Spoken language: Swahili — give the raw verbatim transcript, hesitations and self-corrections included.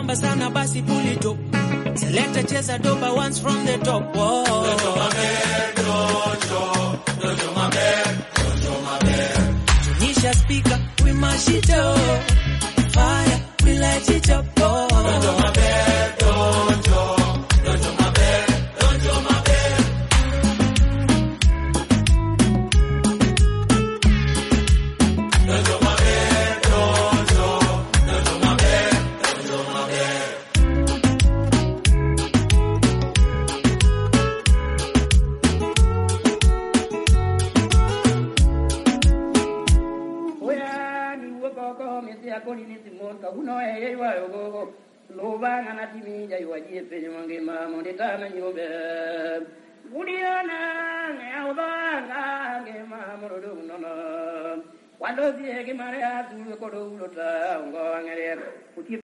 bamba sana basi pull it up. Select a cheza doba once from the top. Whoa. Dojo mabe, dojo, dojo mabe, dojo mabe. Tunisha speaker, we mash it up. Fire, we light it up. Oh. Dojo mabe, dojo, dojo mabe, dojo mabe. Dojo mabe, dojo, dojo mabe, dojo mabe. Uno e wa go lo ba na ti mi ja yo ji pe mo nge ma mo de ta na yo be Budiana ne o ba na nge ma mo do no no Cuando si e ke ma re a tu ko do lo ta ngo ngere